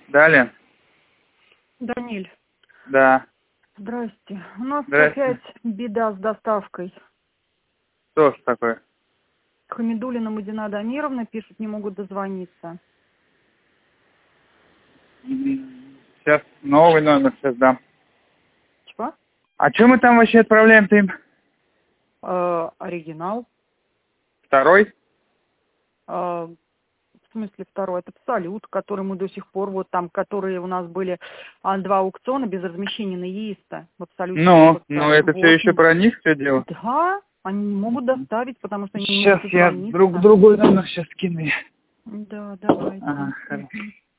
Далее. Даниль, Да. здрасте. У нас Здрасте. опять беда с доставкой. Что ж такое? Хамидуллина Мадина Дамировна пишут, не могут дозвониться. Сейчас новый номер сейчас дам. Чего? А что мы там вообще отправляем-то им? Оригинал. Второй? В смысле второй? Это Салют, который мы до сих пор, вот там, которые у нас были 2 аукциона без размещения на ЕИС-то. В Абсолюте. Ну это все еще про них все дело? Да, они не могут доставить, потому что они не Сейчас могут я дозвониться. другой номер сейчас скину. Да, давайте. Ага, хорошо.